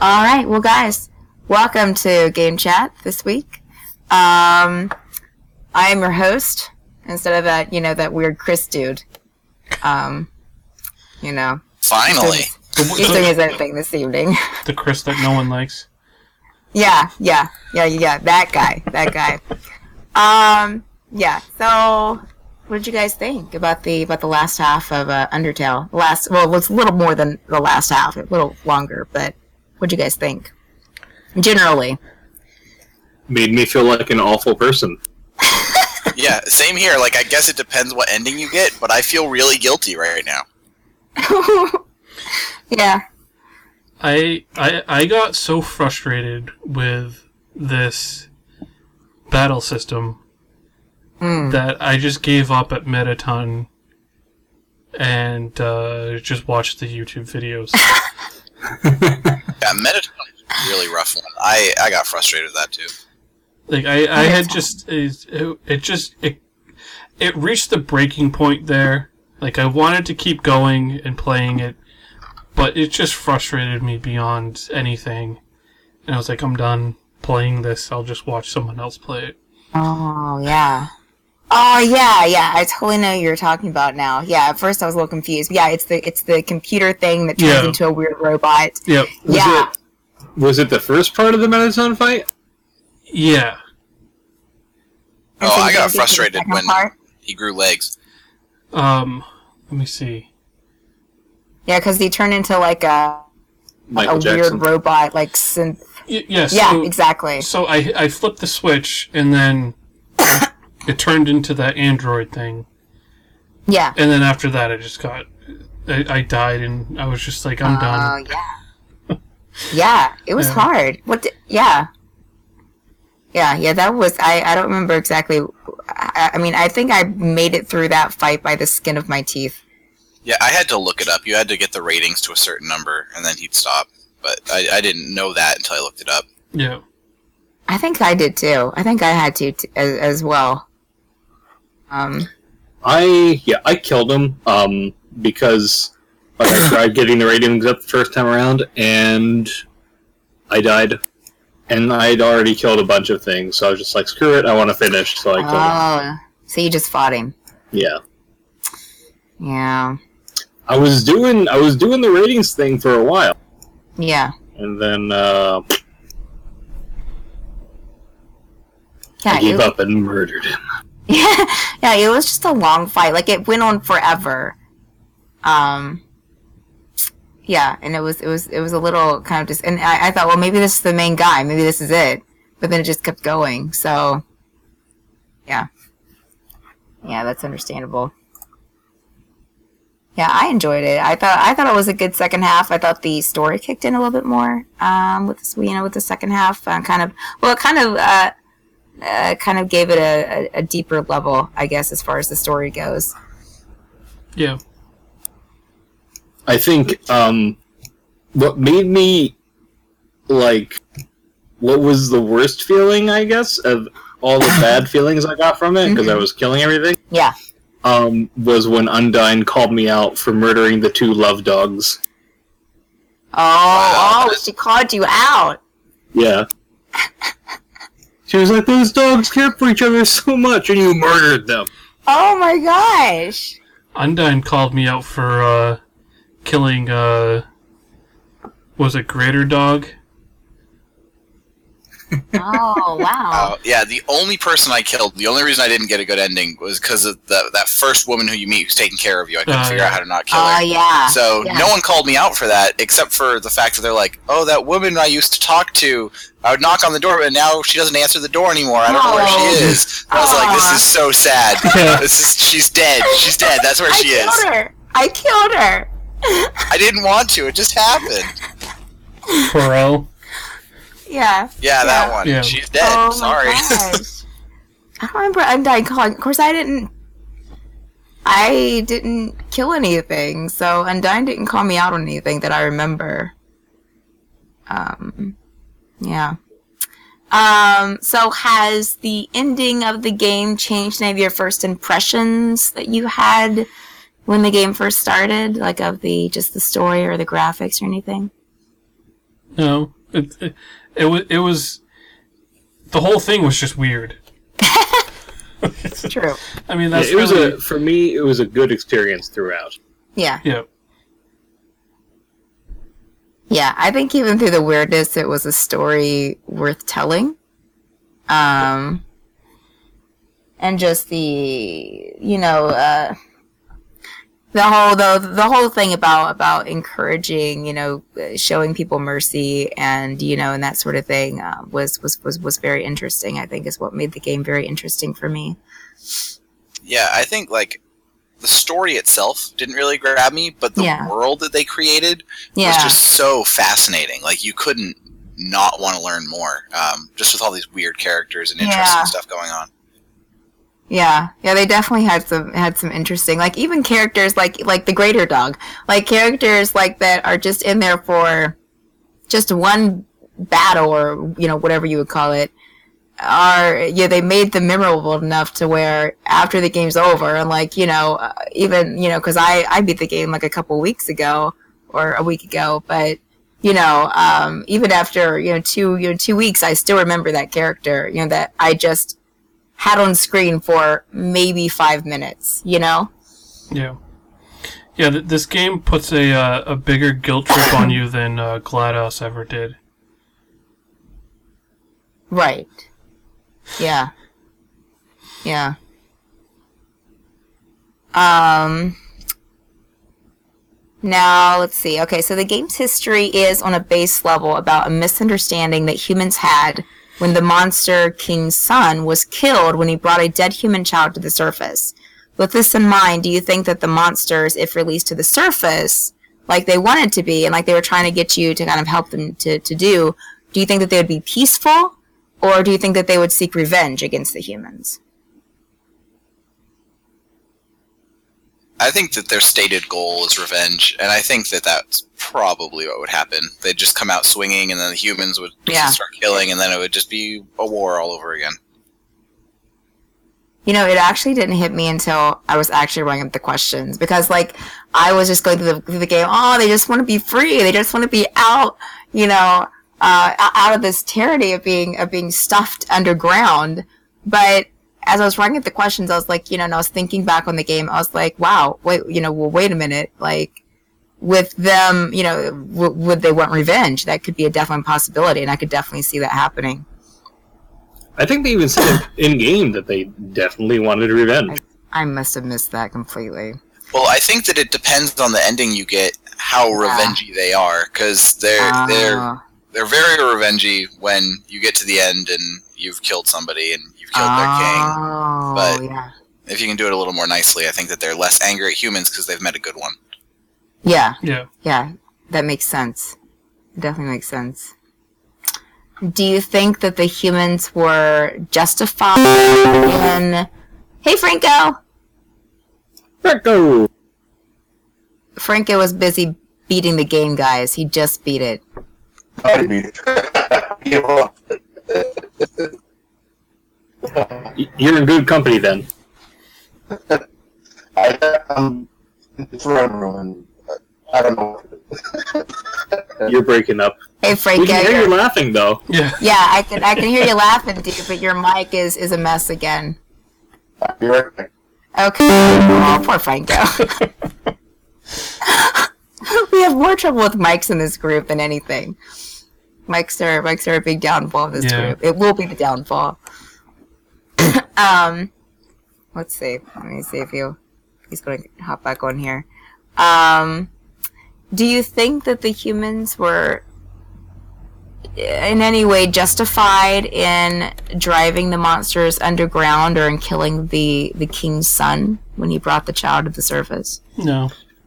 All right, well, guys, welcome to Game Chat this week. I am your host instead of that weird Chris dude. Finally. He's doing his own thing this evening. The Chris that no one likes. Yeah, that guy. So what did you guys think about the last half of Undertale? It was a little more than the last half, a little longer, but what did you guys think? Generally. Made me feel like an awful person. Yeah, same here. Like, I guess it depends what ending you get, but I feel really guilty right now. Yeah. I got so frustrated with this battle system that I just gave up at Mettaton and just watched the YouTube videos. Yeah, Mettaton is a really rough one. I got frustrated with that too. Like I had just it reached the breaking point there. Like I wanted to keep going and playing it, but it just frustrated me beyond anything. And I was like, I'm done playing this. I'll just watch someone else play it. Oh yeah. I totally know what you're talking about now. Yeah, at first I was a little confused. Yeah, it's the computer thing that turns into a weird robot. Yep. Was it the first part of the Mettaton fight? Yeah. Oh, I got frustrated when he grew legs. Let me see. Yeah, because he turned into like a weird robot, like synth. Yes. Yeah, exactly. So I flipped the switch, and then it turned into that android thing. Yeah. And then after that, I died, and I was just like, I'm done. Oh, yeah. Yeah, it was hard. Yeah, that was... I don't remember exactly... I mean, I think I made it through that fight by the skin of my teeth. Yeah, I had to look it up. You had to get the ratings to a certain number, and then he'd stop. But I didn't know that until I looked it up. Yeah. I think I did, too. I think I had to as well. I killed him, because I tried getting the ratings up the first time around, and I died. And I'd already killed a bunch of things, so I was just like, screw it, I want to finish, so I killed him. Oh, so you just fought him. Yeah. Yeah. I was doing the ratings thing for a while. Yeah. And then, I gave up and murdered him. Yeah, it was just a long fight. Like, it went on forever. Yeah, and it was a little kind of just, and I thought, well, maybe this is the main guy, maybe this is it, but then it just kept going. So, yeah, that's understandable. Yeah, I enjoyed it. I thought it was a good second half. I thought the story kicked in a little bit more with the second half. Kind of gave it a deeper level, I guess, as far as the story goes. Yeah. I think what made me, like, what was the worst feeling, I guess, of all the bad feelings I got from it, because I was killing everything, Yeah. Was when Undyne called me out for murdering the 2 love dogs. Oh, she called you out. Yeah. She was like, those dogs care for each other so much, and you murdered them. Oh my gosh. Undyne called me out for killing was it Greater Dog? Oh, wow. Yeah, the only person I killed, the only reason I didn't get a good ending was because of that first woman who you meet who's taking care of you. I couldn't figure out how to not kill her. Oh, yeah. So no one called me out for that, except for the fact that they're like, oh, that woman I used to talk to, I would knock on the door, but now she doesn't answer the door anymore. I don't know where she is. I was like, this is so sad. She's dead. She's dead. That's where she is. I killed her. I didn't want to. It just happened. Bro. Yeah. Yeah, that one. Yeah. She's dead. Oh Sorry. my gosh. I don't remember Undyne calling. Of course, I didn't kill anything, so Undyne didn't call me out on anything that I remember. Yeah. So has the ending of the game changed any of your first impressions that you had when the game first started? Like of just the story or the graphics or anything? No, it was the whole thing was just weird. It's true. I mean, that's for me. It was a good experience throughout. Yeah. Yeah. Yeah, I think even through the weirdness, it was a story worth telling. And just the, the whole thing about encouraging, showing people mercy and, and that sort of thing, was very interesting, I think, is what made the game very interesting for me. Yeah, I think, the story itself didn't really grab me, but the world that they created was just so fascinating. You couldn't not want to learn more, just with all these weird characters and interesting stuff going on. Yeah, they definitely had some interesting, even characters like the Greater Dog, characters that are just in there for just one battle or whatever you would call it. They made them memorable enough to where after the game's over and even because I beat the game a couple weeks ago or a week ago, but even after 2 weeks, I still remember that character that I just had on screen for maybe 5 minutes. Yeah. This game puts a bigger guilt trip on you than GLaDOS ever did. Right. Yeah. Now, let's see. Okay, so the game's history is on a base level about a misunderstanding that humans had when the monster King's son was killed when he brought a dead human child to the surface. With this in mind, do you think that the monsters, if released to the surface, like they wanted to be, and like they were trying to get you to kind of help them to do you think that they would be peaceful? Or do you think that they would seek revenge against the humans? I think that their stated goal is revenge, and I think that that's probably what would happen. They'd just come out swinging, and then the humans would start killing, and then it would just be a war all over again. It actually didn't hit me until I was actually running up the questions, because, I was just going through the game, they just want to be free, they just want to be out, out of this tyranny of being stuffed underground. But as I was writing up the questions, I was and I was thinking back on the game, I was like, wow, wait a minute, with them, would they want revenge? That could be a definite possibility, and I could definitely see that happening. I think they even said in game that they definitely wanted revenge. I must have missed that completely. Well, I think that it depends on the ending you get, how revengey they are, because they're very revengey when you get to the end and you've killed somebody and you've killed their king. But if you can do it a little more nicely, I think that they're less angry at humans because they've met a good one. Yeah, that makes sense. It definitely makes sense. Do you think that the humans were justified in... Hey, Franco! Franco was busy beating the game, guys. He just beat it. I beat it. You're in good company then. It's run. I don't know. You're breaking up. Hey, Franco. We can hear you laughing, though. Yeah. Yeah, I can hear you laughing, dude, but your mic is a mess again. I'll be right back. Okay. Oh, poor Franco. We have more trouble with mics in this group than anything. Mics are a big downfall of this group. It will be the downfall. Let's see. Let me see if he's going to hop back on here. Do you think that the humans were in any way justified in driving the monsters underground or in killing the king's son when he brought the child to the surface? No.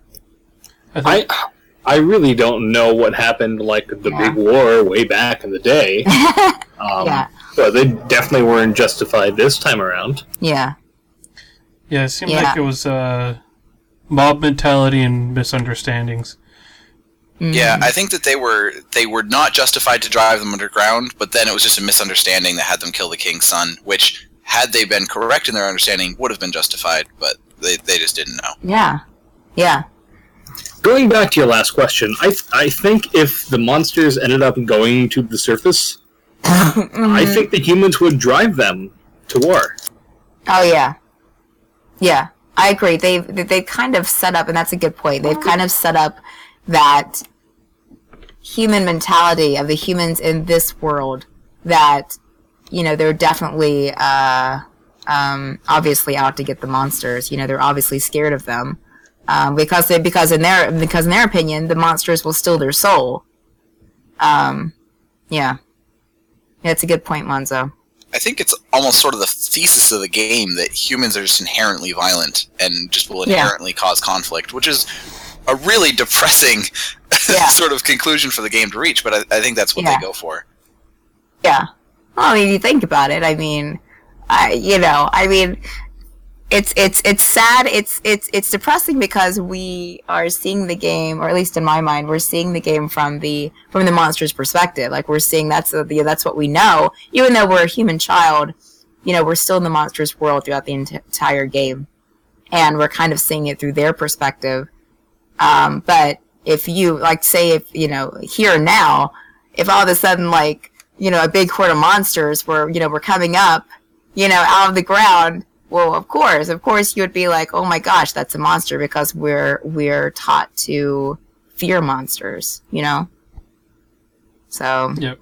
I really don't know what happened, the big war way back in the day. But they definitely weren't justified this time around. Yeah. Yeah, it seemed like it was mob mentality and misunderstandings. Yeah, I think that they were not justified to drive them underground, but then it was just a misunderstanding that had them kill the king's son, which, had they been correct in their understanding, would have been justified, but they just didn't know. Yeah. Going back to your last question, I think if the monsters ended up going to the surface, I think the humans would drive them to war. Oh yeah, yeah, I agree. They've kind of set up, and that's a good point. They've kind of set up that human mentality of the humans in this world that, you know, they're definitely obviously out to get the monsters. You know, they're obviously scared of them because in their opinion, the monsters will steal their soul. Yeah, it's a good point, Monzo. I think it's almost sort of the thesis of the game that humans are just inherently violent and just will inherently cause conflict, which is a really depressing sort of conclusion for the game to reach, but I think that's what they go for. Yeah. Well, I mean, you think about it. I mean, it's sad. It's depressing because we are seeing the game, or at least in my mind, we're seeing the game from the monster's perspective. Like, we're seeing that's what we know. Even though we're a human child, you know, we're still in the monster's world throughout the entire game, and we're kind of seeing it through their perspective. But if you, like, say, if, you know, here and now, if all of a sudden, like, you know, a big horde of monsters were coming up, you know, out of the ground, well, of course you would be like, oh my gosh, that's a monster, because we're taught to fear monsters, you know? So, yep.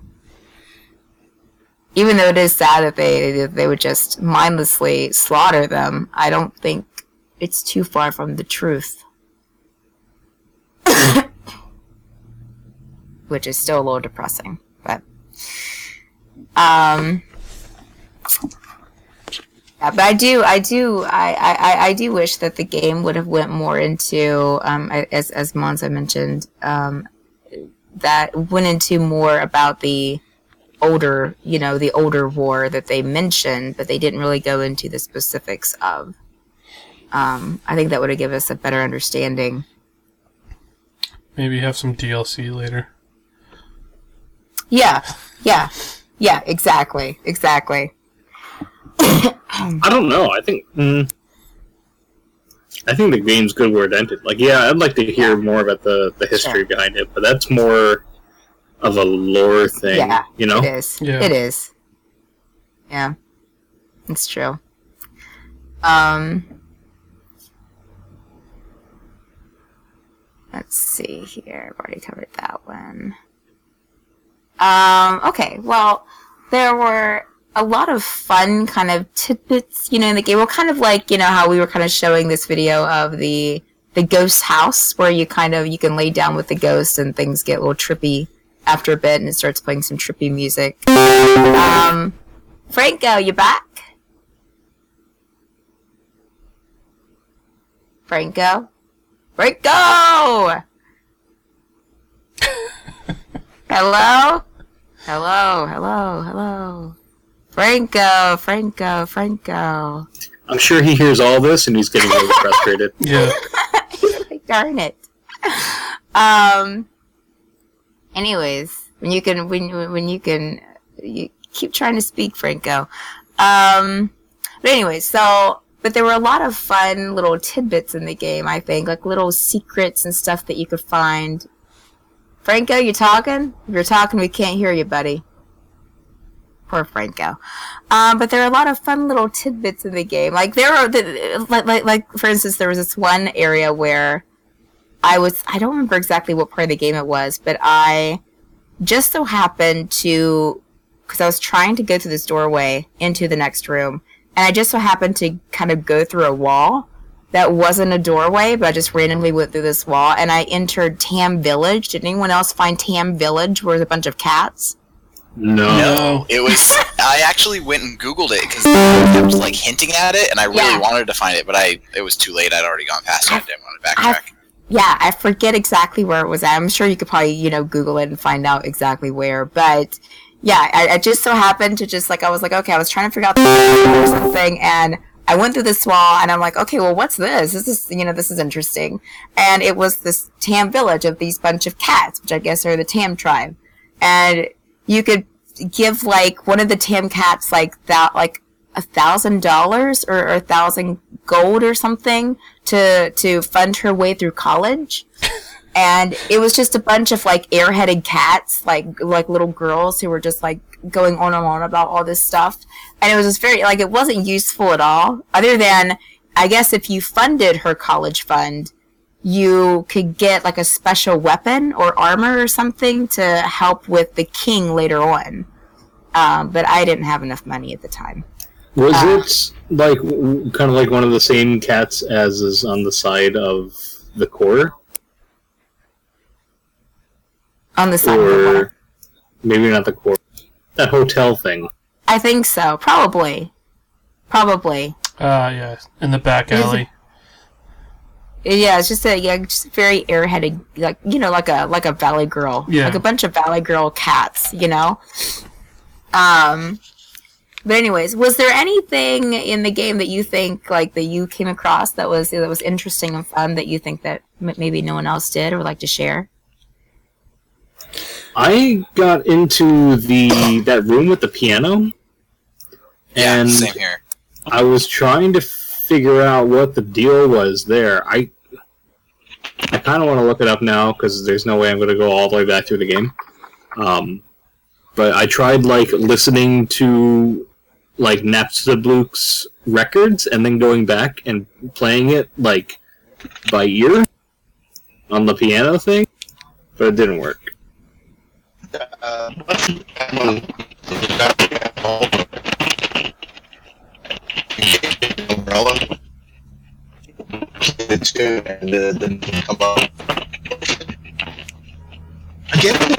Even though it is sad that they would just mindlessly slaughter them, I don't think it's too far from the truth. Which is still a little depressing, but yeah, but I do wish that the game would have went more into as Monza mentioned, that went into more about the older war that they mentioned, but they didn't really go into the specifics of. I think that would have given us a better understanding. Maybe have some DLC later. Yeah, exactly. I don't know. I think the game's good where it ended. Like, yeah, I'd like to hear more about the history behind it, but that's more of a lore thing, you know? It is. Yeah. It is. Yeah, it's true. Let's see here. I've already covered that one. Okay, well, there were a lot of fun kind of tidbits, you know, in the game. Well, kind of like, you know, how we were kind of showing this video of the ghost house, where you can lay down with the ghost and things get a little trippy after a bit, and it starts playing some trippy music. Franco, you back? Franco? Hello? Hello. Franco. I'm sure he hears all this and he's getting a little frustrated. Yeah. Darn it. Anyways, when you keep trying to speak, Franco. But anyways, but there were a lot of fun little tidbits in the game, I think, like little secrets and stuff that you could find. Franco, you talking? If you're talking, we can't hear you, buddy. Poor Franco. But there are a lot of fun little tidbits in the game. Like like for instance, there was this one area where I don't remember exactly what part of the game it was, but I just so happened to, because I was trying to go through this doorway into the next room, and I just so happened to kind of go through a wall that wasn't a doorway, but I just randomly went through this wall, and I entered Tam Village. Did anyone else find Tam Village, where there's a bunch of cats? No, it was. I actually went and Googled it because I kept like hinting at it, and I really wanted to find it, but it was too late. I'd already gone past it. I didn't want to backtrack. I forget exactly where it was at. I'm sure you could probably, Google it and find out exactly where. But yeah, I just so happened to I was like, okay, I was trying to figure out or something, and I went through this wall, and I'm like, okay, well, what's this? This is interesting. And it was this Tam village of these bunch of cats, which I guess are the Tam tribe. And you could give, like, one of the Tam cats, like, that, like, $1,000 or 1,000 gold or something to fund her way through college. And it was just a bunch of like airheaded cats, like little girls who were just like going on and on about all this stuff. And it was just very, like, it wasn't useful at all. Other than, I guess if you funded her college fund, you could get like a special weapon or armor or something to help with the king later on. But I didn't have enough money at the time. Was it like kind of like one of the same cats as is on the side of the core? On the side of the Or core. maybe not the core. That hotel thing. I think so. Probably. Yeah, in the back alley. Yeah, it's just just very airheaded, like, you know, like a Valley Girl. Yeah. Like a bunch of Valley Girl cats, you know? But anyways, was there anything in the game that you think, like, that you came across that was interesting and fun that you think that maybe no one else did or would like to share? I got into that room with the piano, Yeah, and same here. I was trying to figure out what the deal was there. I kind of want to look it up now because there's no way I'm going to go all the way back through the game. But I tried like listening to like Napstablook's records and then going back and playing it like by ear on the piano thing, but it didn't work. Umbrella. It's good, and then come up. Again?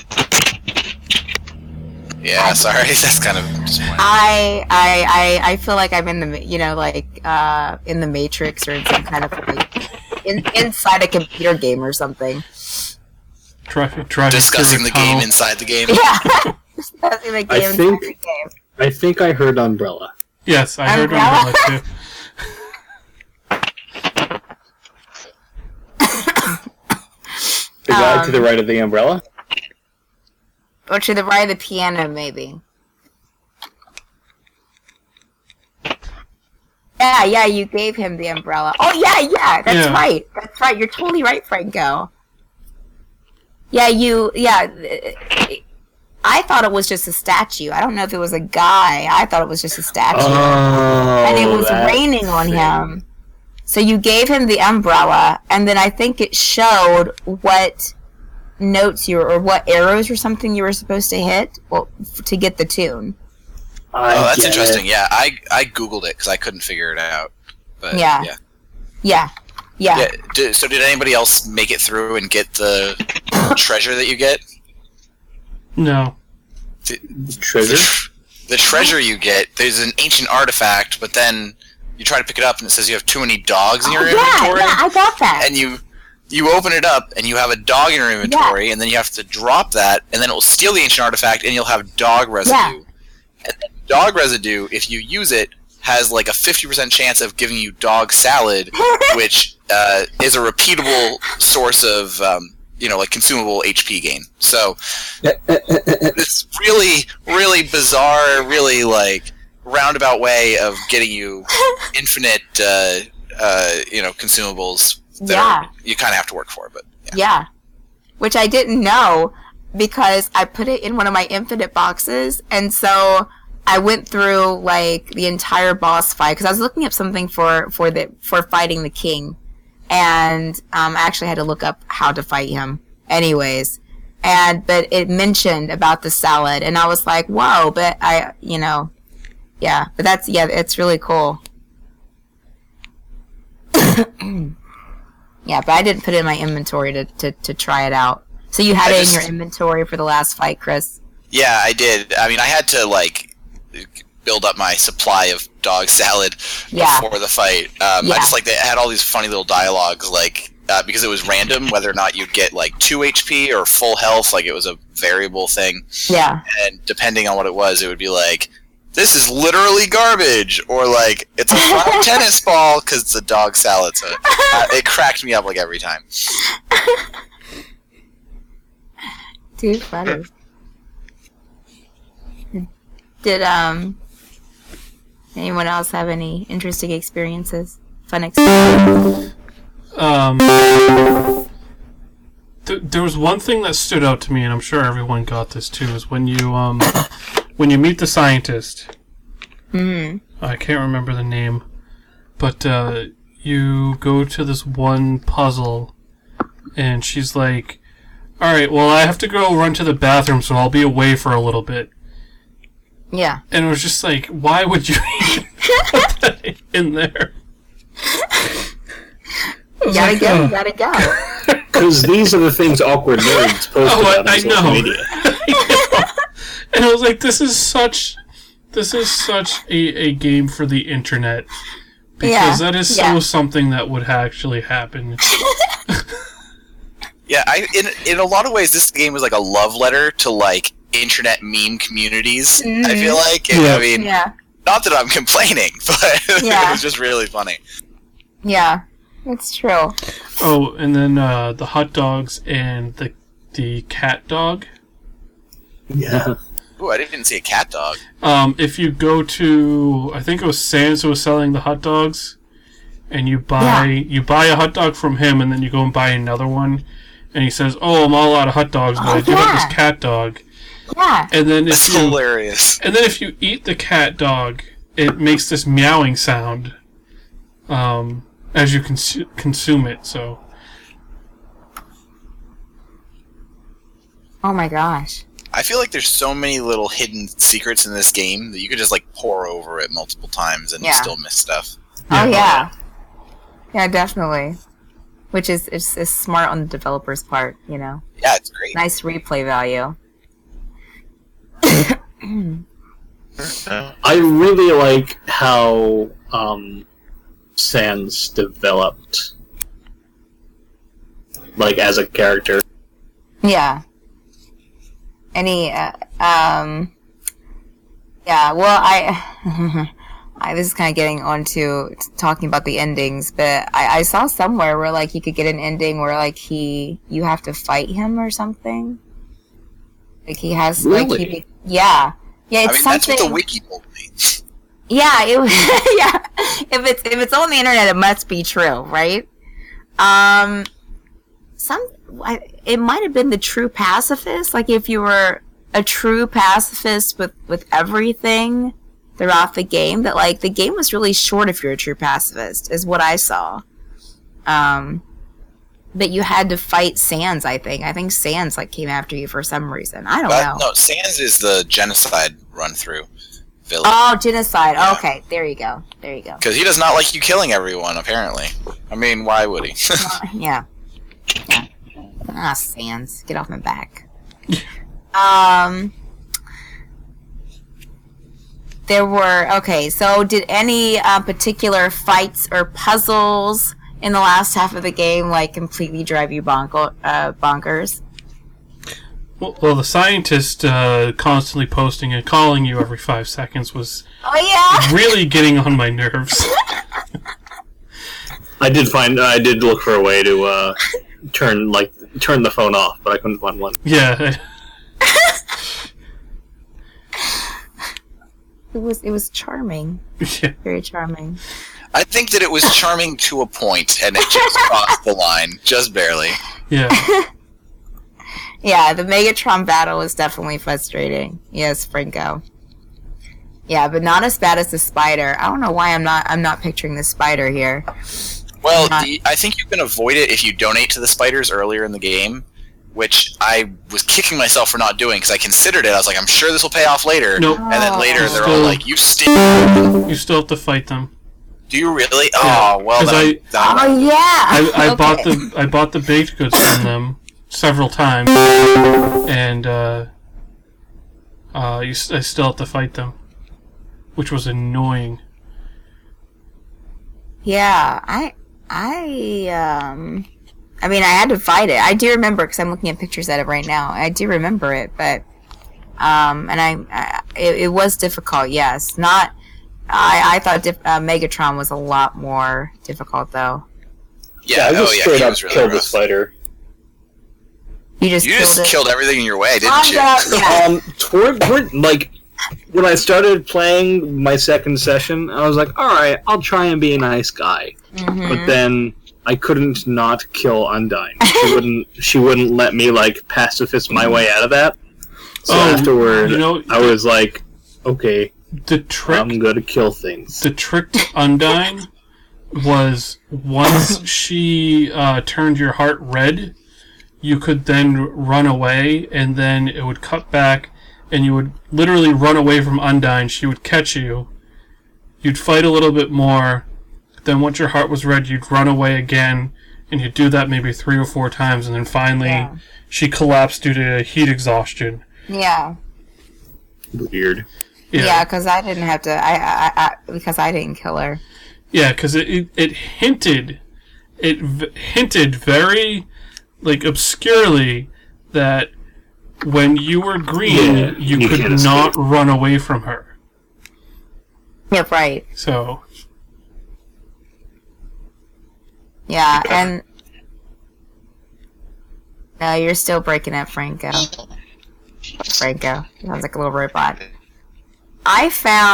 Yeah, sorry, that's kind of disappointing. I feel like I'm in the, you know, like in the Matrix or in some kind of like inside a computer game or something. Driving Discussing through the a tunnel. game inside the game. Yeah, discussing the game inside think- the game. I think I heard Umbrella. Yes, I heard Umbrella? Umbrella too. The guy to the right of the umbrella? Or to the right of the piano, maybe. Yeah, you gave him the umbrella. Oh, yeah, that's Yeah. right. That's right. You're totally right, Franco. Yeah, I thought it was just a statue. I don't know if it was a guy. I thought it was just a statue. Oh, And it was that raining on thing. him. So you gave him the umbrella, and then I think it showed what notes or what arrows or something you were supposed to hit to get the tune. Oh, that's get interesting. it. Yeah, I googled it because I couldn't figure it out. But Yeah. yeah. So did anybody else make it through and get the treasure that you get? No. Treasure? The treasure you get, there's an ancient artifact, but then you try to pick it up and it says you have too many dogs in your inventory. Yeah, I got that. And you open it up and you have a dog in your inventory, and then you have to drop that, and then it will steal the ancient artifact, and you'll have dog residue. Yeah. And then dog residue, if you use it, has like a 50% chance of giving you dog salad, which is a repeatable source of like consumable HP gain. So it's really, really bizarre, really like roundabout way of getting you infinite consumables that you kind of have to work for, but Yeah. Which I didn't know because I put it in one of my infinite boxes, and so I went through like the entire boss fight because I was looking up something for fighting the king, and I actually had to look up how to fight him. Anyways, but it mentioned about the salad, and I was like, whoa! But but it's really cool. Yeah, but I didn't put it in my inventory to try it out. So you had it in your inventory for the last fight, Chris? Yeah, I did. I mean, I had to like build up my supply of dog salad before the fight. I just like they had all these funny little dialogues, like because it was random whether or not you'd get like 2 HP or full health. Like it was a variable thing. Yeah. And depending on what it was, it would be like, this is literally garbage, or like it's a flat tennis ball because it's a dog salad. So it cracked me up like every time. Too funny. Anyone else have any interesting experiences? Fun experiences? There was one thing that stood out to me, and I'm sure everyone got this too, is when you meet the scientist. I can't remember the name, but you go to this one puzzle, and she's like, "Alright, well, I have to go run to the bathroom, so I'll be away for a little bit." Yeah. And it was just like, why would you even put that in there? Gotta go, gotta go. Because these are the things awkward nerds post about on social media. And I was like, this is such a game for the internet. Because that is so something that would actually happen. Yeah, in a lot of ways, this game was like a love letter to like internet meme communities. I feel like, I mean, not that I'm complaining, but it was just really funny. Yeah, it's true. Oh, and then the hot dogs and the cat dog. Yeah. Ooh, I didn't see a cat dog. If you go to, I think it was Sam's who was selling the hot dogs, and you buy a hot dog from him, and then you go and buy another one, and he says, "Oh, I'm all out of hot dogs, but I do have this cat dog." Yeah. And then That's hilarious. And then if you eat the cat dog, it makes this meowing sound as you consume it. So. Oh my gosh. I feel like there's so many little hidden secrets in this game that you could just like pour over it multiple times and still miss stuff. Oh yeah. Yeah, definitely. Which is smart on the developer's part, you know. Yeah, it's great. Nice replay value. I really like how Sans developed, like, as a character. Yeah. Any, yeah, well, I was kind of getting on to talking about the endings, but I saw somewhere where, like, you could get an ending where, like, you have to fight him or something. Like, he has, really? Yeah, it's something. That's what the wiki told me. Yeah, yeah. If it's on the internet, it must be true, right? It might have been the true pacifist. Like, if you were a true pacifist with everything throughout the game, that, like, the game was really short if you're a true pacifist, is what I saw. But you had to fight Sans, I think. I think Sans, like, came after you for some reason. I don't know. No, Sans is the genocide run-through villain. Oh, genocide. Yeah. Okay, there you go. Because he does not like you killing everyone, apparently. I mean, why would he? Yeah. Ah, Sans. Get off my back. There were... Okay, so did any particular fights or puzzles in the last half of the game, like, completely drive you bonkers? Well, the scientist constantly posting and calling you every 5 seconds was really getting on my nerves. I did look for a way to turn the phone off, but I couldn't find one. Yeah. It was charming. Yeah. Very charming. I think that it was charming to a point, and it just crossed the line, just barely. Yeah. Yeah, the Megatron battle was definitely frustrating. Yes, Franco. Yeah, but not as bad as the spider. I don't know why I'm not picturing the spider here. Well, I think you can avoid it if you donate to the spiders earlier in the game, which I was kicking myself for not doing because I considered it. I was like, I'm sure this will pay off later. Nope. And then later they're all like, you still have to fight them. Do you really? Yeah. Oh, well, then I bought the baked goods from them several times, and I still have to fight them, which was annoying. Yeah, I mean, I had to fight it. I do remember, because I'm looking at pictures of it right now. I do remember it, but and it was difficult. Yes, not. I thought Megatron was a lot more difficult, though. Yeah, I just straight up killed the spider. You just killed everything in your way, didn't you? Yeah. Toward like when I started playing my second session, I was like, alright, I'll try and be a nice guy. Mm-hmm. But then I couldn't not kill Undyne. She wouldn't let me, like, pacifist my way out of that. So afterward, I was like, okay, I'm gonna kill things. The trick to Undyne was once she turned your heart red, you could then run away, and then it would cut back, and you would literally run away from Undyne. She would catch you. You'd fight a little bit more. Then once your heart was red, you'd run away again, and you'd do that maybe 3 or 4 times, and then finally she collapsed due to heat exhaustion. Yeah. Weird. Yeah, because I didn't have to. Because I didn't kill her. Yeah, because it hinted very, like, obscurely that when you were green, you could not run away from her. Yep, right. So. Yeah, and. No, you're still breaking up, Franco. Franco. Sounds like a little robot. I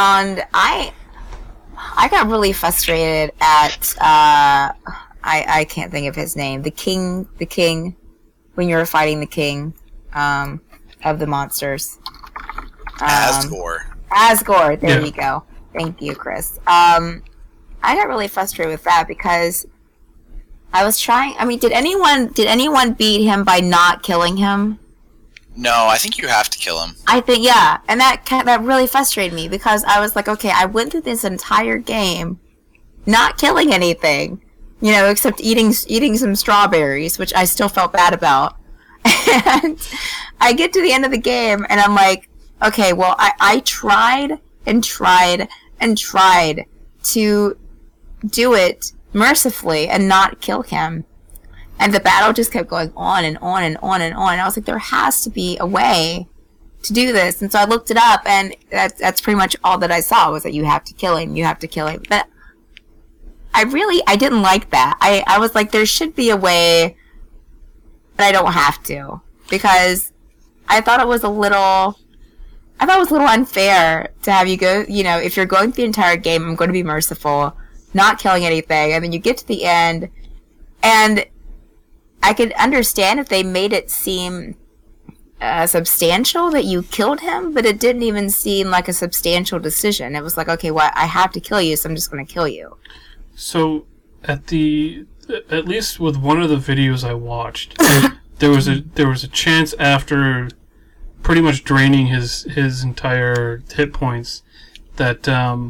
got really frustrated at I can't think of his name. The king when you were fighting the king of the monsters. Asgore, there you go. Thank you, Chris. I got really frustrated with that because I was trying. I mean, did anyone beat him by not killing him? No, I think you have to kill him. I think, yeah, and that really frustrated me because I was like, okay, I went through this entire game not killing anything, except eating some strawberries, which I still felt bad about. And I get to the end of the game, and I'm like, okay, well, I tried and tried and tried to do it mercifully and not kill him. And the battle just kept going on and on and on and on. And I was like, there has to be a way to do this. And so I looked it up, and that's pretty much all that I saw was that you have to kill him. You have to kill him. But I didn't like that. I was like, there should be a way that I don't have to. Because I thought it was a little unfair to have you go, if you're going through the entire game, I'm going to be merciful, not killing anything. And then you get to the end, and I could understand if they made it seem substantial that you killed him, but it didn't even seem like a substantial decision. It was like, okay, well, I have to kill you, so I'm just going to kill you. So, at least with one of the videos I watched, there was a chance after pretty much draining his entire hit points that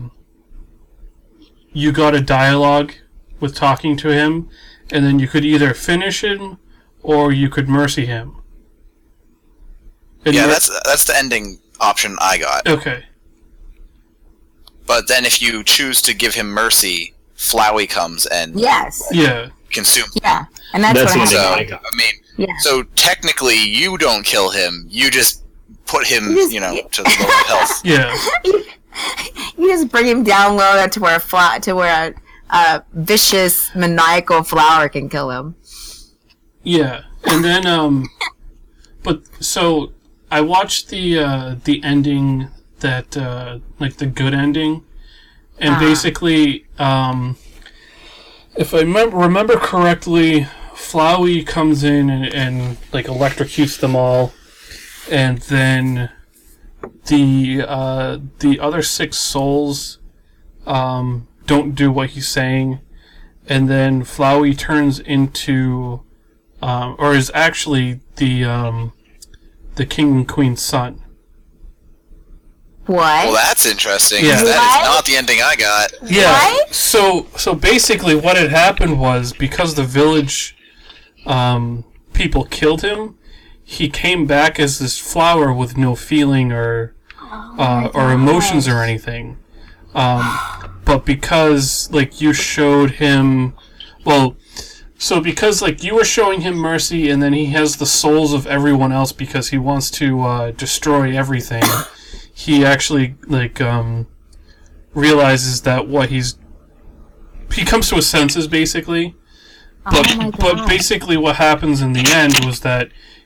you got a dialogue with talking to him. And then you could either finish him, or you could mercy him. And that's the ending option I got. Okay. But then if you choose to give him mercy, Flowey comes and consumes him. Yeah, and that's what the ending I got. I mean, so technically you don't kill him. You just put him, to the low health. Yeah. You just bring him down low to where a vicious, maniacal flower can kill him. Yeah, and then but so I watched the ending that like the good ending, and basically if I remember correctly, Flowey comes in and like electrocutes them all, and then the other 6 souls don't do what he's saying, and then Flowey turns into, or is actually the king and queen's son. What? Well, that's interesting. Yeah. That is not the ending I got. Yeah. What? So basically, what had happened was because the village people killed him, he came back as this flower with no feeling or emotions or anything. But because, like, you showed him... Well, so because, like, you were showing him mercy, and then he has the souls of everyone else because he wants to destroy everything, he actually, like, realizes that he comes to his senses, basically. But basically what happens in the end was that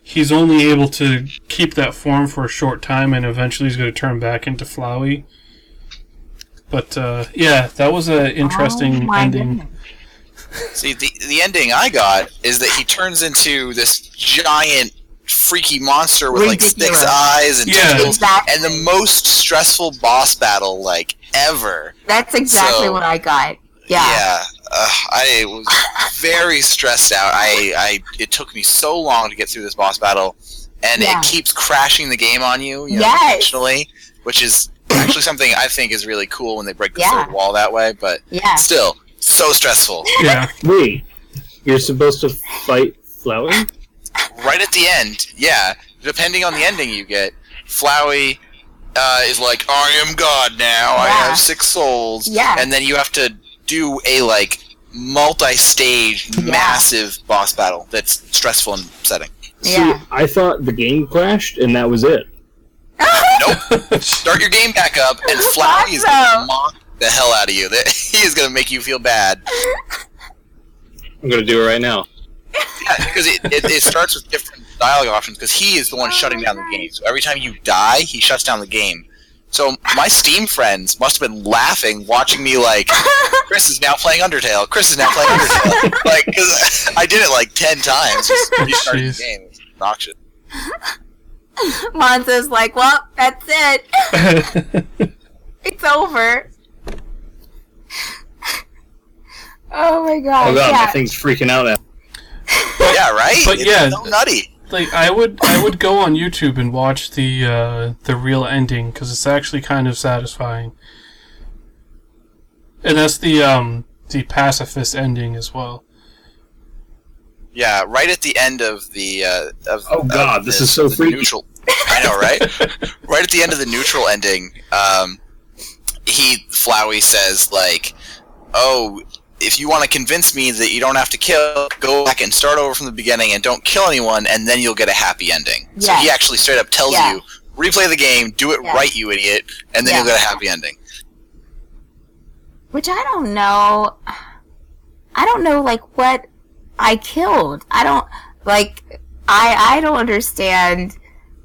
he's only able to keep that form for a short time, and eventually he's going to turn back into Flowey. But yeah, that was an interesting ending. Goodness. See, the ending I got is that he turns into this giant, freaky monster with like Ridiculous. 6 eyes and Yeah. tentacles, Exactly. and the most stressful boss battle like ever. That's exactly So- what I got. Yeah. I was very stressed out. It took me so long to get through this boss battle, and Yeah. it keeps crashing the game on you, you know, Yes. intentionally, which is actually something I think is really cool when they break the Yeah. third wall that way. But Yeah. still, so stressful. Yeah. Wait, you're supposed to fight Flowey? Right at the end, yeah. Depending on the ending you get, Flowey is like, I am God now. I Yeah. have 6 souls. Yeah. And then you have to do a like multi-stage, massive boss battle that's stressful and upsetting. Yeah. See, I thought the game crashed and that was it. Nope. Start your game back up, and Flowey is Awesome. gonna mock the hell out of you. He is gonna make you feel bad. I'm gonna do it right now. Yeah, because it starts with different dialogue options, because he is the one shutting down the game. So every time you die, he shuts down the game. So my Steam friends must have been laughing, watching me like, Chris is now playing Undertale. Chris is now playing Undertale. Like, because I did it like 10 times, just restarting the Jeez. game. It's obnoxious. Monza's like, well, that's it. It's over. Oh my god. Oh god, yeah. my thing's freaking out now. Yeah, right? But It's yeah, so nutty. Like I would go on YouTube and watch the real ending because it's actually kind of satisfying, and that's the pacifist ending as well. Yeah, right at the end of the Oh god, of this the- is so the freaky. neutral. I know, right? Right at the end of the neutral ending, Flowey says like, "Oh, if you want to convince me that you don't have to kill, go back and start over from the beginning and don't kill anyone, and then you'll get a happy ending." So Yes. he actually straight up tells Yeah. you, "Replay the game, do it Yeah. right, you idiot, and then Yeah. you'll get a happy ending." Which I don't know. I don't know, like, what I killed. I don't, like, I don't understand.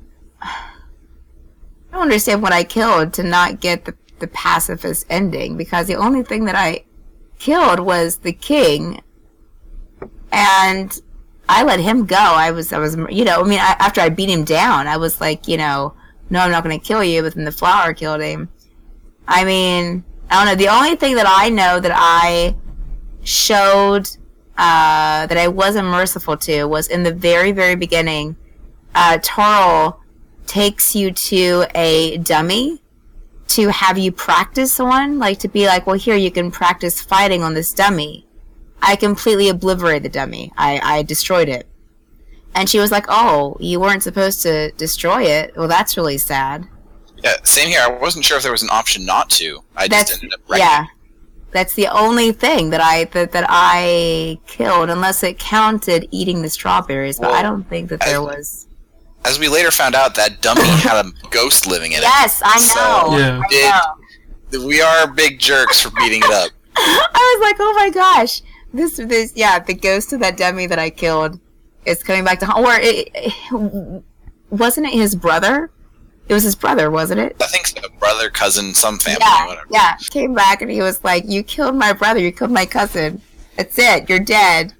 I don't understand what I killed to not get the pacifist ending, because the only thing that I killed was the king, and I let him go. I was, you know, I mean, after I beat him down, I was like, you know, no, I'm not going to kill you, but then the flower killed him. I mean, I don't know. The only thing that I know that I showed that I wasn't merciful to was in the very, very beginning. Toril takes you to a dummy to have you practice on, like to be like, well, here you can practice fighting on this dummy. I completely obliterated the dummy. I destroyed it. And she was like, oh, you weren't supposed to destroy it. Well, that's really sad. Yeah, same here. I wasn't sure if there was an option not to. I That's, just ended up wrecking. yeah. That's the only thing that I killed, unless it counted eating the strawberries. But Well, I don't think that there was. As we later found out, that dummy had a ghost living in it. Yes, I know. So, Yeah. I know. we are big jerks for beating it up. I was like, oh my gosh, this, yeah, the ghost of that dummy that I killed is coming back to haunt. Or wasn't it his brother? It was his brother, wasn't it? I think so. Brother, cousin, some family, Yeah, whatever. yeah. Came back and he was like, you killed my brother, you killed my cousin. That's it, you're dead.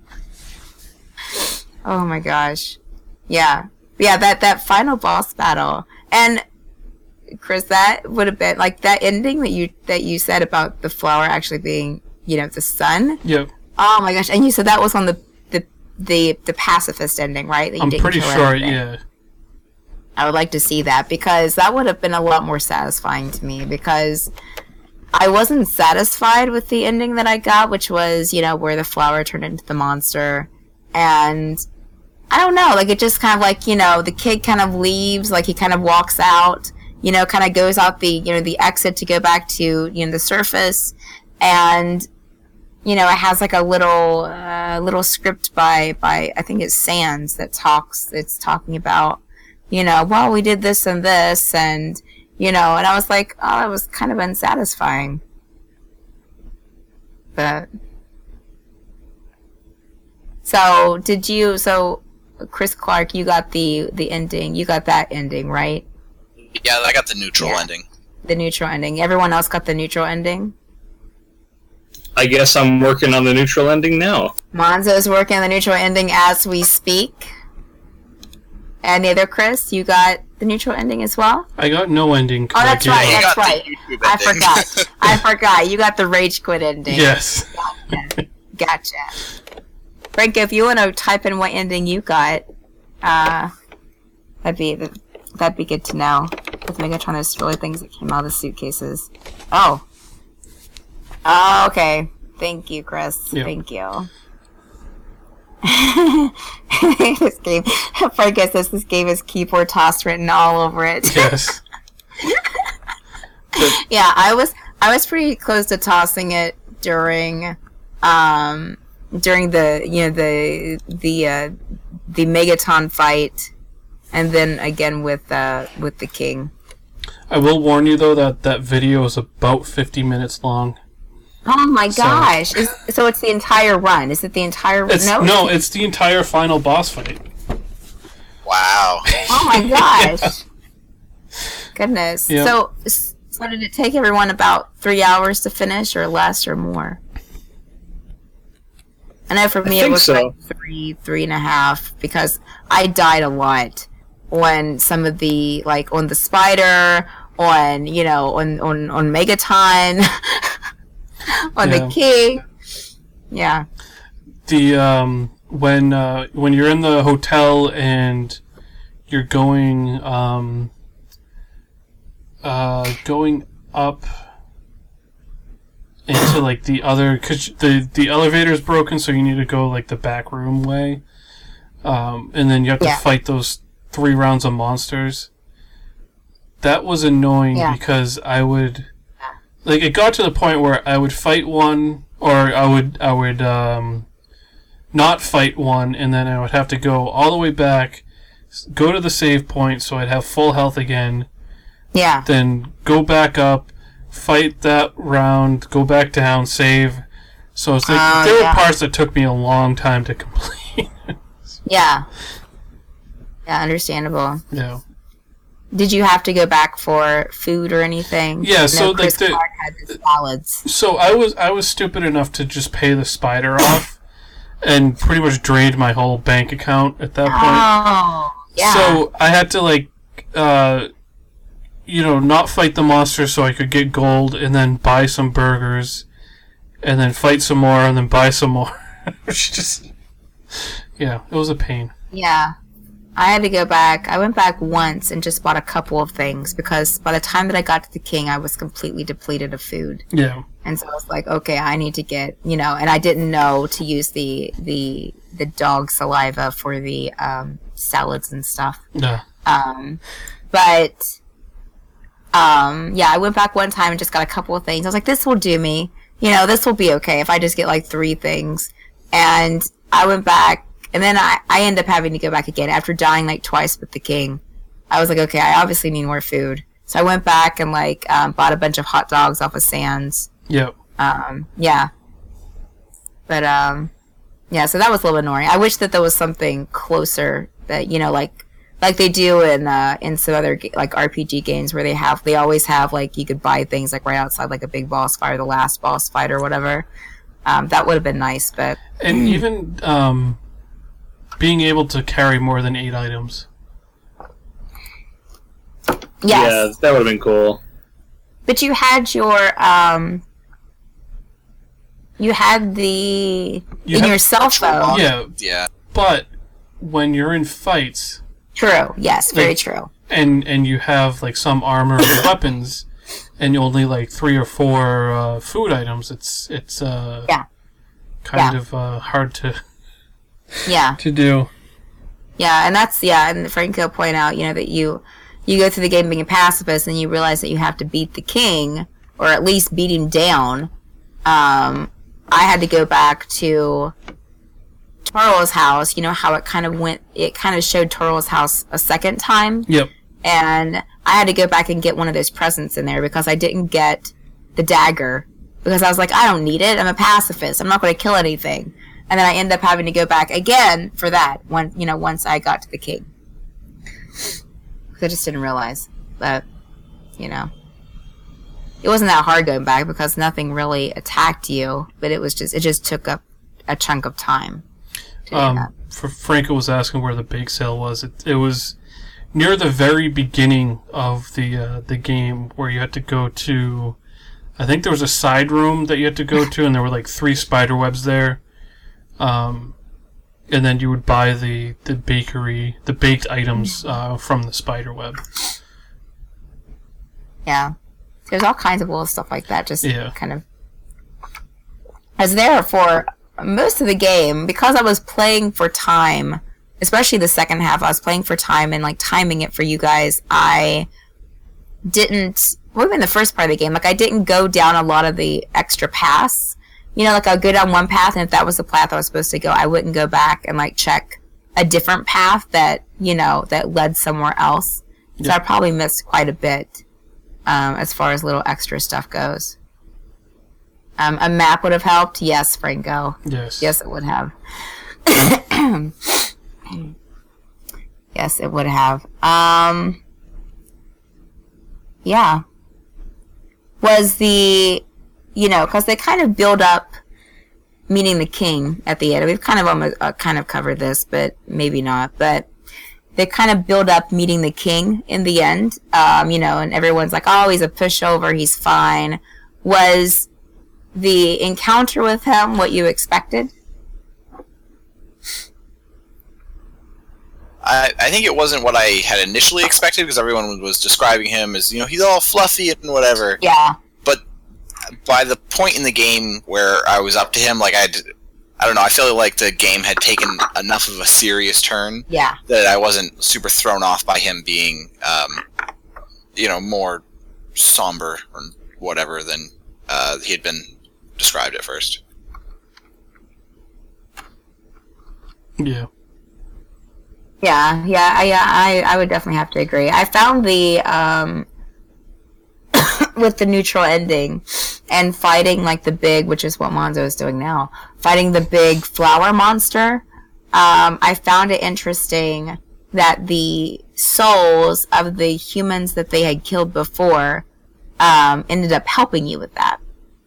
Oh my gosh. Yeah. Yeah, that final boss battle. And Chris, that would have been like that ending that you said about the flower actually being, you know, the sun. Yep. Oh my gosh. And you said that was on the pacifist ending, right? That you I'm didn't pretty kill sure. everything. Yeah. I would like to see that, because that would have been a lot more satisfying to me, because I wasn't satisfied with the ending that I got, which was, you know, where the flower turned into the monster. And I don't know, like, it just kind of like, you know, the kid kind of leaves, like he kind of walks out, you know, kind of goes out the, you know, the exit to go back to, you know, the surface. And, you know, it has like a little script by I think it's Sans it's talking about, you know, well, we did this and this, and, you know, and I was like, oh, it was kind of unsatisfying. But, so, Chris Clark, you got the ending. You got that ending, right? Yeah, I got the neutral ending. The neutral ending. Everyone else got the neutral ending? I guess I'm working on the neutral ending now. Monzo's working on the neutral ending as we speak. And neither Chris, you got the neutral ending as well? I got no ending. Oh, that's right. You That's got the right. YouTube I ending. forgot. I forgot. You got the rage quit ending. Yes. Gotcha. Franco, if you want to type in what ending you got, that'd be good to know. With Megatron, there's really things that came out of the suitcases. Oh. Oh, okay. Thank you, Chris. Yep. Thank you. This game, Franco says this game is keyboard toss written all over it. Yes. Yeah, I was pretty close to tossing it during the the Megaton fight, and then again with the King. I will warn you though that video is about 50 minutes long. Oh my So- gosh! So it's the entire run? Is it the entire run? It's the entire final boss fight. Wow. Oh my gosh! Goodness. Yeah. So did it take everyone about 3 hours to finish, or less, or more? I know for me it think was so. like 3.5, because I died a lot on some of the, like, on the spider, on Megaton, on the Yeah. King. Yeah. The when you're in the hotel and you're going up into like the other, because the elevator's broken, so you need to go like the back room way, and then you have to Yeah. fight those 3 rounds of monsters. That was annoying because I would, like, it got to the point where I would fight one, or I would not fight one, and then I would have to go all the way back, go to the save point so I'd have full health again, Yeah. then go back up, fight that round, go back down, save. So it's like there were parts that took me a long time to complete. Yeah. Yeah, understandable. Yeah. Did you have to go back for food or anything? Yeah, I know so, Chris like, Clark had the salads. So I was stupid enough to just pay the spider off, and pretty much drained my whole bank account at that point. Oh, yeah. So I had to not fight the monster so I could get gold, and then buy some burgers, and then fight some more, and then buy some more. Which just, yeah, it was a pain. Yeah. I had to go back. I went back once and just bought a couple of things, because by the time that I got to the King, I was completely depleted of food. Yeah. And so I was like, okay, I need to get, and I didn't know to use the dog saliva for the salads and stuff. Yeah. I went back one time and just got a couple of things. I was like, this will do me. This will be okay if I just get like 3 things. And I went back, and then I ended up having to go back again after dying like twice with the King. I was like, okay, I obviously need more food. So I went back and bought a bunch of hot dogs off of Sam's. Yep. Yeah. But, so that was a little annoying. I wish that there was something closer that, like they do in some other like RPG games where they always have like you could buy things like right outside like a big boss fight or the last boss fight or whatever. That would have been nice, but And even being able to carry more than 8 items. yes. Yeah, that would have been cool. But you had your you had your cell phone. Yeah. Yeah. But when you're in fights, True. Yes, very Like- true. and you have like some armor and weapons, and you only like 3 or 4 food items, it's kind of hard to Yeah. do. Yeah, and and Franco pointed out, that you go through the game being a pacifist and you realize that you have to beat the King, or at least beat him down. I had to go back to Toro's house, how it kind of showed Toro's house a second time. Yep. And I had to go back and get one of those presents in there because I didn't get the dagger. Because I was like, I don't need it. I'm a pacifist. I'm not going to kill anything. and then I ended up having to go back again for that once I got to the king. I just didn't realize that, it wasn't that hard going back because nothing really attacked you, but it just took up a chunk of time. Franco was asking where the bake sale was. It was near the very beginning of the game where you had to go to. I think there was a side room that you had to go to, and there were like 3 spider webs there. And then you would buy the baked items from the spider web. Yeah. There's all kinds of little stuff like that. Just kind of. I was there for most of the game because I was playing for time, especially the second half. I was playing for time and like timing it for you guys. I didn't. Well, even the first part of the game, like I didn't go down a lot of the extra paths. Like I'll go down one path, and if that was the path I was supposed to go, I wouldn't go back and like check a different path that that led somewhere else. So I probably missed quite a bit as far as little extra stuff goes. A map would have helped. Yes, Franco. Yes, it would have. Yes, it would have. Yeah. Was the, because they kind of build up meeting the king at the end. We've kind of almost kind of covered this, but maybe not. But they kind of build up meeting the king in the end, and everyone's like, oh, he's a pushover, he's fine. Was the encounter with him what you expected? I think it wasn't what I had initially expected because everyone was describing him as, he's all fluffy and whatever. Yeah. But by the point in the game where I was up to him, like I don't know, I feel like the game had taken enough of a serious turn that I wasn't super thrown off by him being, more somber or whatever than he had been described at first. Yeah. Yeah, I would definitely have to agree. I found the, with the neutral ending and fighting like the big, which is what Monzo is doing now, fighting the big flower monster, I found it interesting that the souls of the humans that they had killed before, ended up helping you with that.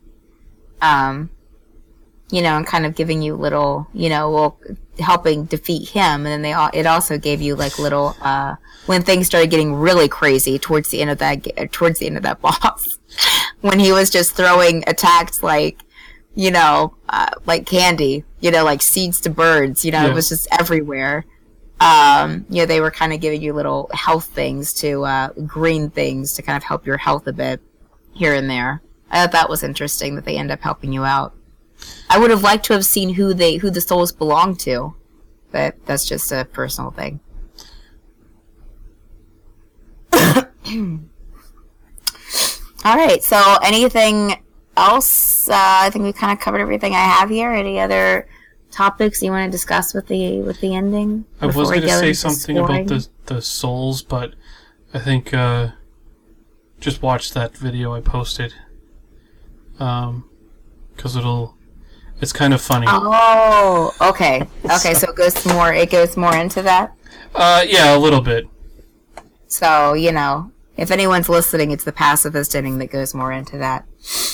And kind of giving you little, helping defeat him, and then it also gave you like little when things started getting really crazy towards the end of that boss, when he was just throwing attacks like like candy, like seeds to birds, it was just everywhere. They were kind of giving you little health things green things to kind of help your health a bit here and there. I thought that was interesting that they end up helping you out. I would have liked to have seen who the souls belonged to, but that's just a personal thing. All right. So, anything else? I think we kind of covered everything I have here. Any other topics you want to discuss with the ending? I was going to say something about the souls, but I think just watch that video I posted, because it's kind of funny. Oh, okay. Okay, so it goes more into that? Yeah, a little bit. So, if anyone's listening, it's the pacifist ending that goes more into that.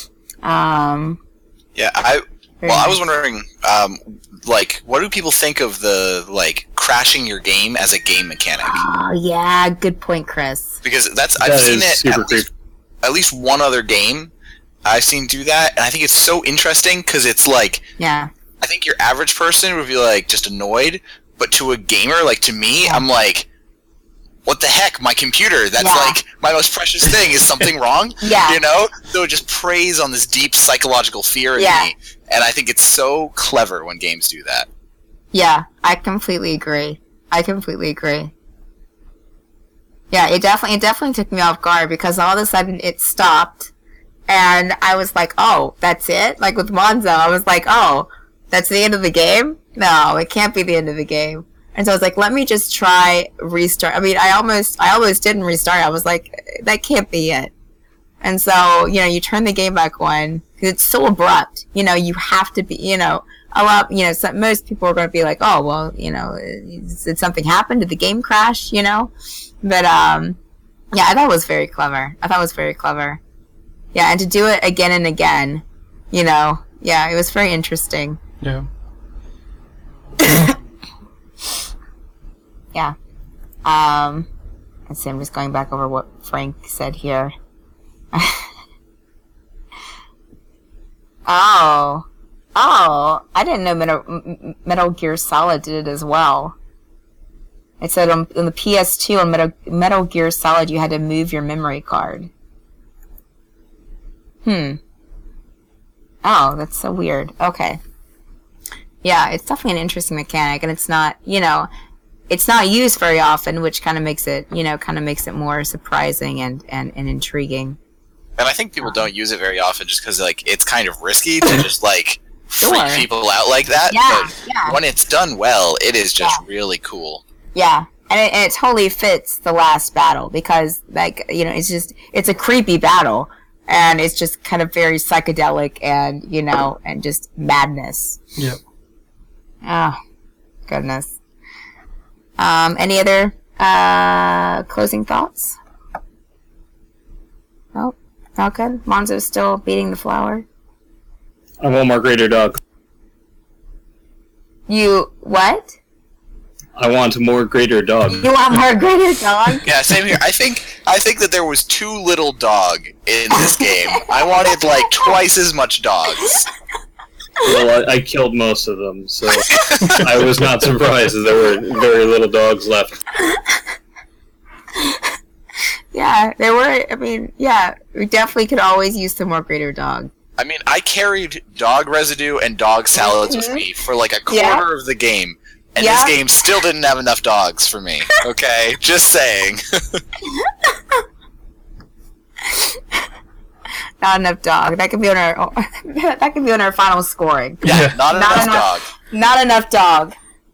Yeah, I was wondering, what do people think of the, crashing your game as a game mechanic? Oh, yeah, good point, Chris. Because I've seen it at least one other game I've seen do that, and I think it's so interesting because it's I think your average person would be just annoyed, but to a gamer, to me, I'm like, what the heck, my computer, that's my most precious thing, is something wrong? So it just preys on this deep psychological fear in me, and I think it's so clever when games do that. Yeah, I completely agree. Yeah, it definitely took me off guard because all of a sudden it stopped. And I was like, oh, that's it? Like with Monzo, I was like, oh, that's the end of the game? No, it can't be the end of the game. And so I was like, let me just try restart. I mean, I almost didn't restart. I was like, that can't be it. And so, you turn the game back on, because it's so abrupt. You have to be, a lot, most people are going to be like, oh, well, did something happen? Did the game crash? But, yeah, I thought it was very clever. Yeah, and to do it again and again, yeah, it was very interesting. Yeah. Yeah. Let's see, I'm just going back over what Frank said here. Oh, I didn't know Metal Gear Solid did it as well. It said on the PS2 on Metal Gear Solid you had to move your memory card. Oh, that's so weird. Okay. Yeah, it's definitely an interesting mechanic, and it's not, it's not used very often, which kind of makes it, more surprising and intriguing. And I think people don't use it very often just because, it's kind of risky to just, freak people out like that. Yeah, but when it's done well, it is just really cool. Yeah, and it totally fits the last battle because, it's a creepy battle, and it's just kind of very psychedelic and, and just madness. Yep. Oh, goodness. Any other closing thoughts? Nope. Not good. Monzo's still beating the flower. I want more greater dog. You what? I want more greater dog. You want more greater dog? Yeah, same here. I think that there was too little dog in this game. I wanted twice as much dogs. Well, I killed most of them, so I was not surprised that there were very little dogs left. Yeah, there were. I mean, yeah, we definitely could always use some more greater dog. I mean, I carried dog residue and dog salads with me for a quarter of the game, and this game still didn't have enough dogs for me. Okay, just saying. Not enough dog. That could be on our. That could be on our final scoring. Yeah, not enough dog. Not enough dog.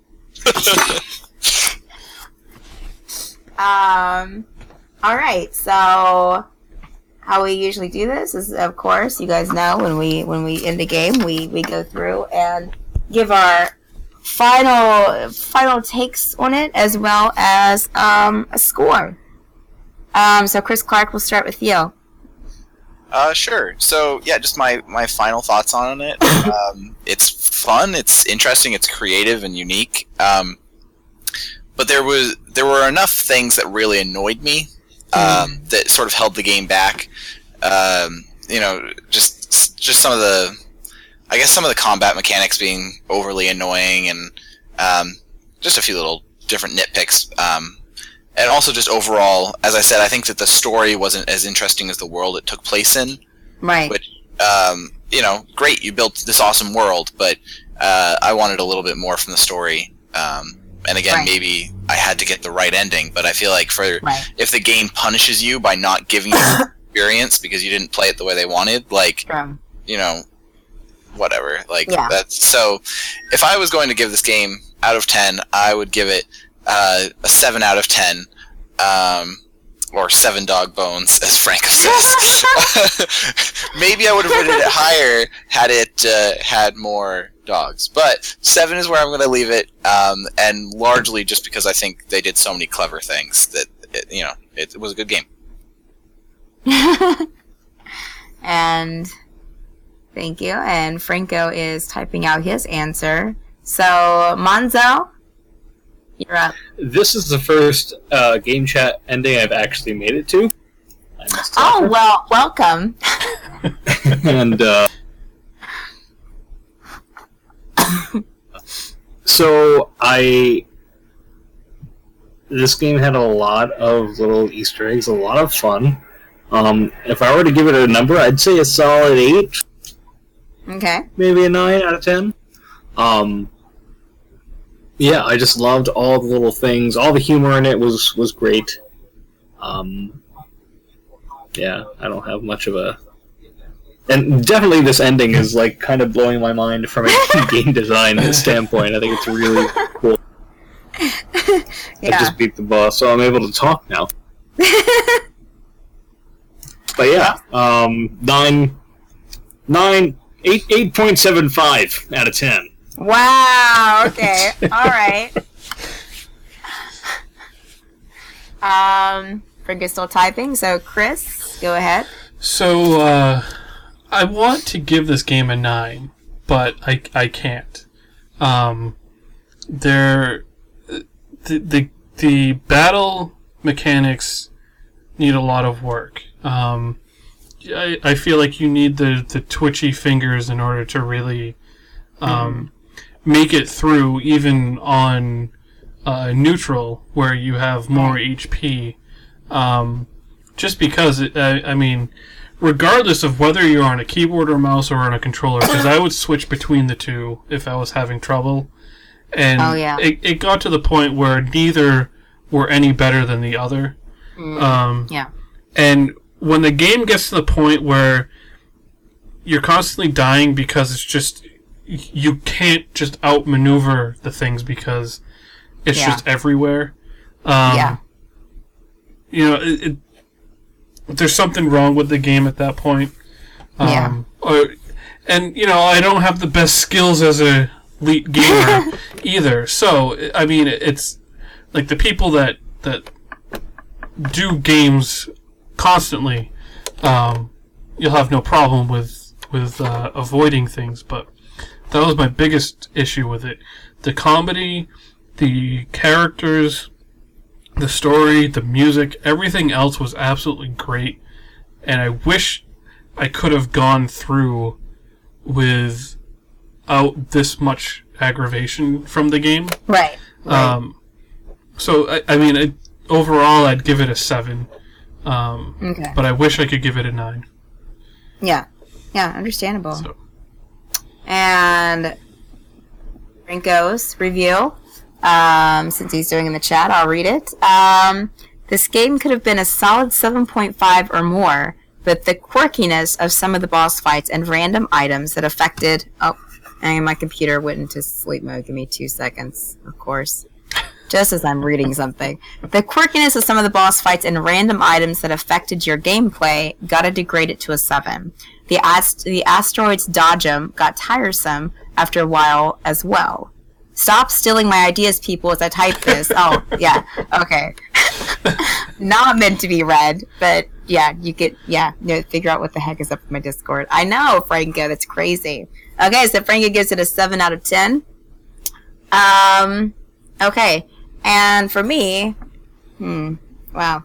All right. So, how we usually do this is, of course, you guys know when we end the game, we go through and give our final takes on it as well as a score. So, Chris Clark, we'll start with you. Sure. So, yeah, just my final thoughts on it. It's fun, it's interesting, it's creative and unique. But there were enough things that really annoyed me that sort of held the game back. Just some of the combat mechanics being overly annoying, and just a few little different nitpicks. And also just overall, as I said, I think that the story wasn't as interesting as the world it took place in. Right. Which, great, you built this awesome world, but I wanted a little bit more from the story. And again, maybe I had to get the right ending, but I feel like if the game punishes you by not giving you the experience because you didn't play it the way they wanted, whatever. That's so. If I was going to give this game out of 10, I would give it a 7 out of 10, or 7 dog bones, as Frank says. Maybe I would have rated it higher had it had more dogs, but 7 is where I'm going to leave it, and largely just because I think they did so many clever things that it was a good game. And thank you. And Franco is typing out his answer. So Monzo, you're up. This is the first game chat ending I've actually made it to. Oh, well, welcome. And so this game had a lot of little Easter eggs, a lot of fun. If I were to give it a number, I'd say a solid 8. Okay. Maybe a 9 out of 10. Yeah, I just loved all the little things. All the humor in it was great. Yeah, I don't have much of a... And definitely this ending is kind of blowing my mind from a game design standpoint. I think it's really cool. Yeah. I just beat the boss, so I'm able to talk now. But yeah, 8.75 out of 10. Wow. Okay. All right. Frank still typing. So, Chris, go ahead. So, I want to give this game a 9, but I can't. The battle mechanics need a lot of work. I feel like you need the twitchy fingers in order to really make it through, even on neutral, where you have more HP. Just because, I mean, regardless of whether you're on a keyboard or mouse or on a controller, because I would switch between the two if I was having trouble. And it got to the point where neither were any better than the other. And when the game gets to the point where you're constantly dying because it's just, you can't just outmaneuver the things because it's just everywhere. You know, there's something wrong with the game at that point. And, you know, I don't have the best skills as a elite gamer either. So, I mean, it's like the people that do games constantly, you'll have no problem with avoiding things, but that was my biggest issue with it. The comedy, the characters, the story, the music, everything else was absolutely great, and I wish I could have gone through without this much aggravation from the game. Right. So, I mean, overall, I'd give it a 7. But I wish I could give it a 9. Yeah. Yeah, understandable. So. And Franco's review, since he's doing in the chat, I'll read it. This game could have been a solid 7.5 or more, but the quirkiness of some of the boss fights and random items that affected... Oh, and my computer went into sleep mode. Give me 2 seconds, of course. Just as I'm reading something. The quirkiness of some of the boss fights and random items that affected your gameplay gotta degrade it to a 7. The asteroids dodge 'em got tiresome after a while as well. Stop stealing my ideas, people, as I type this. Oh, yeah. Okay. Not meant to be read, but yeah, you get, figure out what the heck is up with my Discord. I know, Franco, that's crazy. Okay, so Franco gives it a 7 out of 10. Okay. And for me, wow.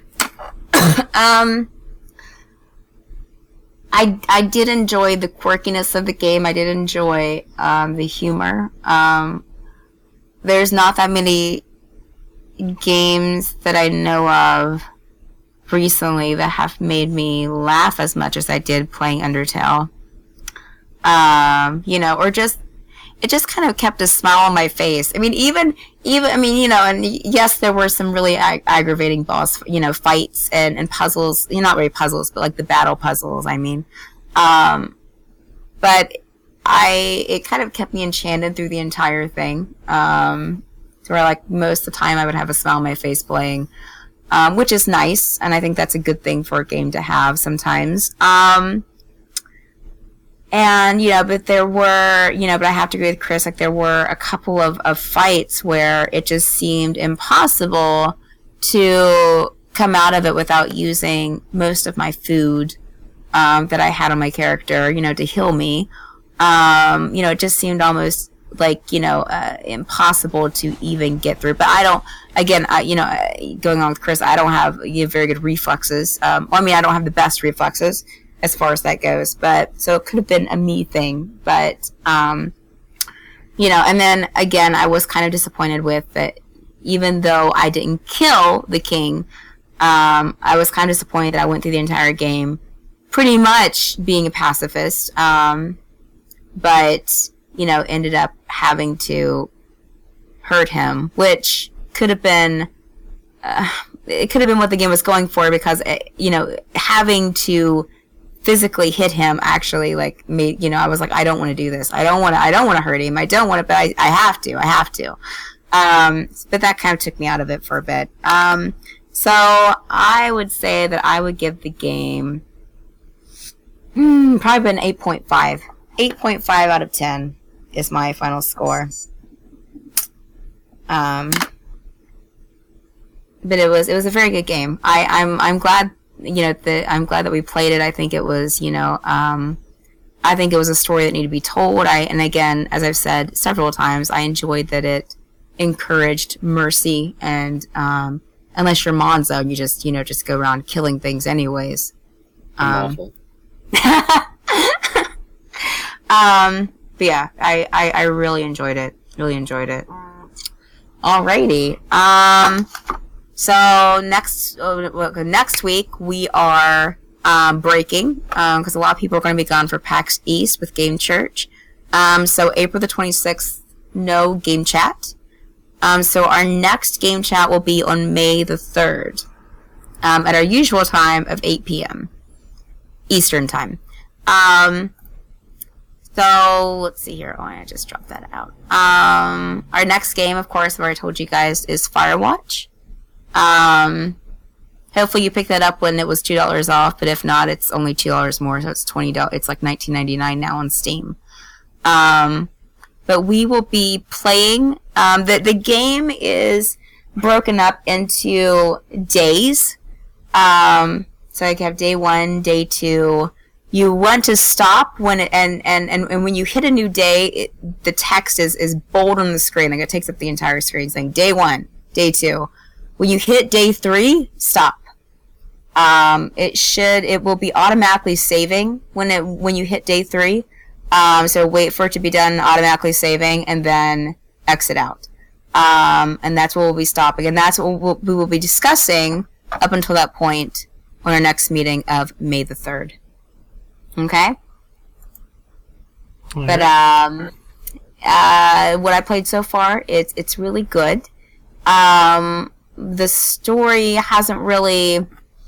I did enjoy the quirkiness of the game. I did enjoy the humor. There's not that many games that I know of recently that have made me laugh as much as I did playing Undertale. You know, or just it just kind of kept a smile on my face. I mean, even I mean, you know, and yes, there were some really aggravating boss, you know, fights and puzzles. You know, not really puzzles, but like the battle puzzles. I mean, but it kind of kept me enchanted through the entire thing. To where like most of the time I would have a smile on my face playing, which is nice, and I think that's a good thing for a game to have sometimes. And, you know, but there were, you know, but I have to agree with Chris, like there were a couple of fights where it just seemed impossible to come out of it without using most of my food that I had on my character, you know, to heal me. You know, it just seemed almost like, you know, impossible to even get through. But I don't, again, you know, going on with Chris, I don't have very good reflexes. Well, I mean, I don't have the best reflexes as far as that goes, but so it could have been a me thing, but you know, and then again, I was kind of disappointed with that. Even though I didn't kill the king, I was kind of disappointed that I went through the entire game pretty much being a pacifist, but you know, ended up having to hurt him, which could have been it could have been what the game was going for, because you know, having to physically hit him actually like made, you know, I was like, I don't want to do this. I don't want to hurt him. I don't want to, but I have to. But that kind of took me out of it for a bit. So I would say that I would give the game probably an 8.5 out of 10. is my final score. But it was a very good game. I'm glad, I'm glad that we played it. I think it was, I think it was a story that needed to be told. And again, as I've said several times, I enjoyed that it encouraged mercy, and unless you're Monzo, you just go around killing things anyways. Awful. But yeah, I really enjoyed it. Really enjoyed it. Alrighty. So next week we are breaking because a lot of people are going to be gone for PAX East with Game Church. So April the 26th, no game chat. So our next game chat will be on May the 3rd at our usual time of 8 p.m. Eastern time. So let's see here. Oh, I just dropped that out. Our next game, of course, I've already told you guys, is Firewatch. Hopefully you picked that up when it was $2 off, but if not, it's only $2 more, so it's $20. It's like $19.99 now on Steam. But we will be playing. The game is broken up into days. So I have day 1, day 2. You want to stop when it, and when you hit a new day, the text is bold on the screen. Like it takes up the entire screen saying day 1, day 2. When you hit day 3, stop. It will be automatically saving when you hit day 3. So wait for it to be done, automatically saving, and then exit out. And that's what we'll be stopping. And that's what we will be discussing up until that point on our next meeting of May the 3rd. Okay? All But, right. what I played so far, it's really good. The story hasn't really,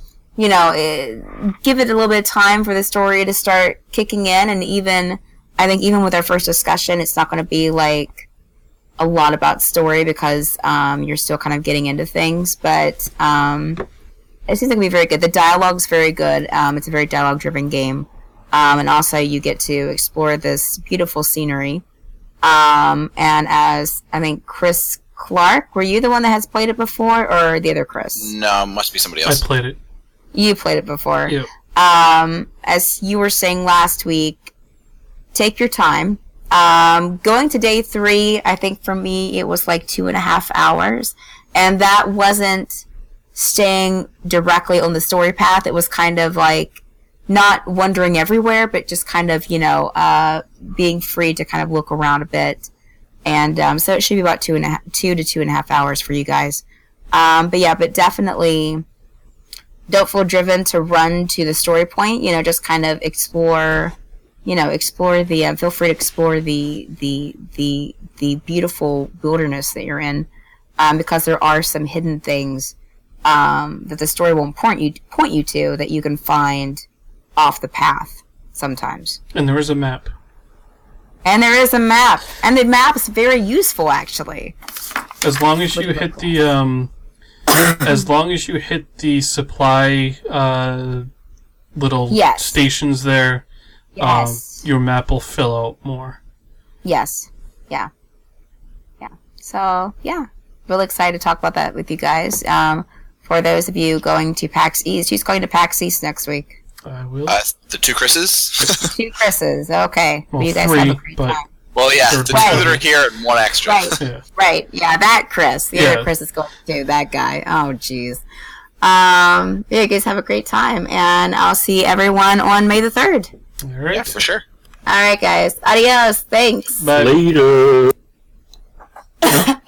give it a little bit of time for the story to start kicking in, and I think even with our first discussion, it's not going to be like a lot about story because you're still kind of getting into things, but it seems like it'll be very good. The dialogue's very good. It's a very dialogue-driven game, and also you get to explore this beautiful scenery. And as I think Chris Clark, were you the one that has played it before, or the other Chris? No, must be somebody I else. played it. You played it before. Yep. As you were saying last week, take your time. Going to day 3, I think for me it was like 2.5 hours, and that wasn't staying directly on the story path. It was kind of like not wandering everywhere, but just kind of, being free to kind of look around a bit. And so it should be about 2 to 2.5 hours for you guys. But definitely don't feel driven to run to the story point. Just kind of explore. Explore the. Feel free to explore the beautiful wilderness that you're in, because there are some hidden things that the story won't point you to that you can find off the path sometimes. And there is a map. And there is a map, and the map's very useful actually. As long as you hit the supply little Yes. stations there, Yes. your map will fill out more. Yes. Yeah. So really excited to talk about that with you guys. For those of you going to PAX East, who's going to PAX East next week? I will. The 2 Chris's? 2 Chris's. Okay. Well, you guys 3, have a great but- time. Well, yeah, the 2 Right. that are here and 1 extra. Right. Yeah. Right. Yeah, that Chris. The Yeah. other Chris is going to that guy. Oh, jeez. You guys have a great time, and I'll see everyone on May the 3rd. All right. Yeah, for sure. All right, guys. Adios. Thanks. Bye. Later.